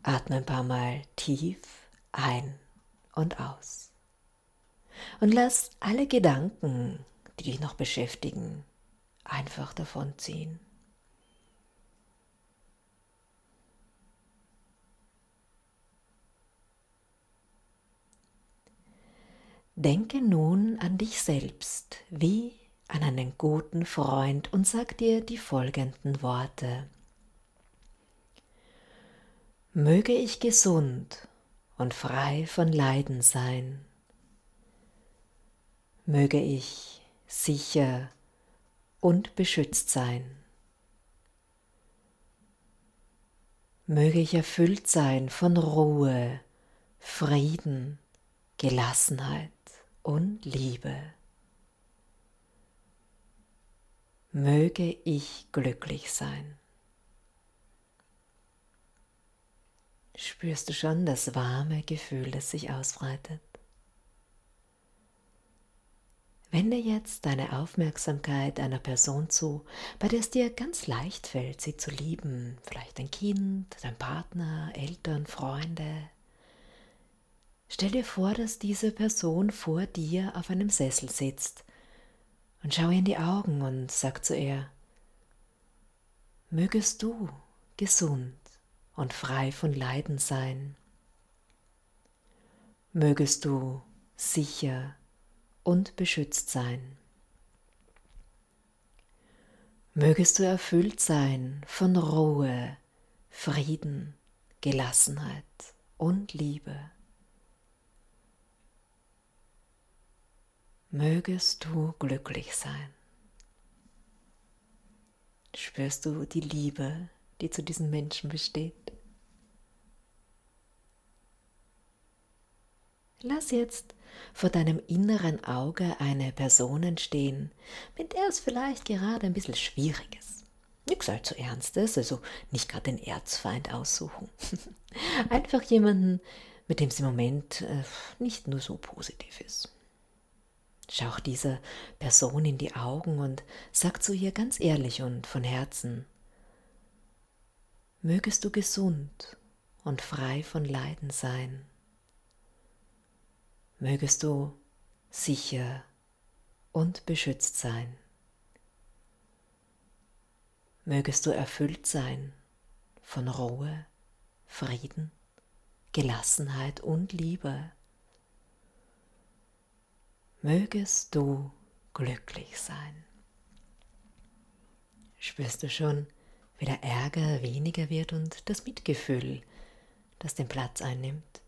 Atme ein paar Mal tief ein und aus. Und lass alle Gedanken, die dich noch beschäftigen, einfach davonziehen. Denke nun an dich selbst wie an einen guten Freund und sag dir die folgenden Worte. Möge ich gesund und frei von Leiden sein. Möge ich sicher und beschützt sein. Möge ich erfüllt sein von Ruhe, Frieden, Gelassenheit und Liebe. Möge ich glücklich sein. Spürst du schon das warme Gefühl, das sich ausbreitet? Wende jetzt deine Aufmerksamkeit einer Person zu, bei der es dir ganz leicht fällt, sie zu lieben. Vielleicht ein Kind, dein Partner, Eltern, Freunde. Stell dir vor, dass diese Person vor dir auf einem Sessel sitzt und schau ihr in die Augen und sag zu ihr, mögest du gesund und frei von Leiden sein. Mögest du sicher und beschützt sein. Mögest du erfüllt sein von Ruhe, Frieden, Gelassenheit und Liebe. Mögest du glücklich sein. Spürst du die Liebe, die zu diesem Menschen besteht? Lass jetzt vor deinem inneren Auge eine Person entstehen, mit der es vielleicht gerade ein bisschen schwierig ist. Nichts allzu Ernstes, also nicht gerade den Erzfeind aussuchen. Einfach jemanden, mit dem es im Moment nicht nur so positiv ist. Schau dieser Person in die Augen und sag zu ihr ganz ehrlich und von Herzen, mögest du gesund und frei von Leiden sein. Mögest du sicher und beschützt sein. Mögest du erfüllt sein von Ruhe, Frieden, Gelassenheit und Liebe. Mögest du glücklich sein. Spürst du schon, wie der Ärger weniger wird und das Mitgefühl, das den Platz einnimmt?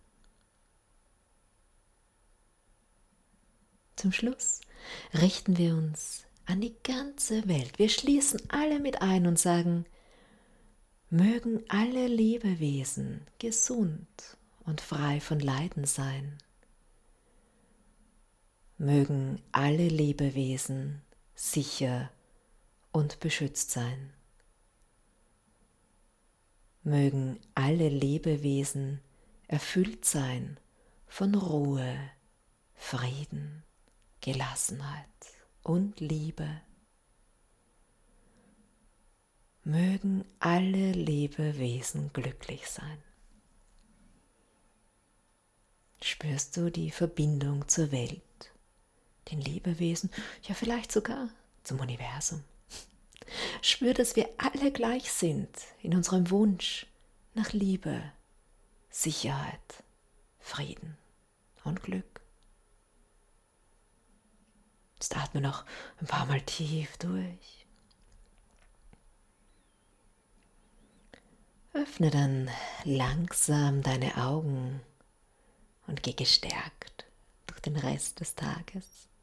Zum Schluss richten wir uns an die ganze Welt. Wir schließen alle mit ein und sagen, mögen alle Lebewesen gesund und frei von Leiden sein. Mögen alle Lebewesen sicher und beschützt sein. Mögen alle Lebewesen erfüllt sein von Ruhe, Frieden, Gelassenheit und Liebe. Mögen alle Lebewesen glücklich sein. Spürst du die Verbindung zur Welt, den Lebewesen, ja vielleicht sogar zum Universum? Spür, dass wir alle gleich sind in unserem Wunsch nach Liebe, Sicherheit, Frieden und Glück. Jetzt atme noch ein paar Mal tief durch. Öffne dann langsam deine Augen und geh gestärkt durch den Rest des Tages.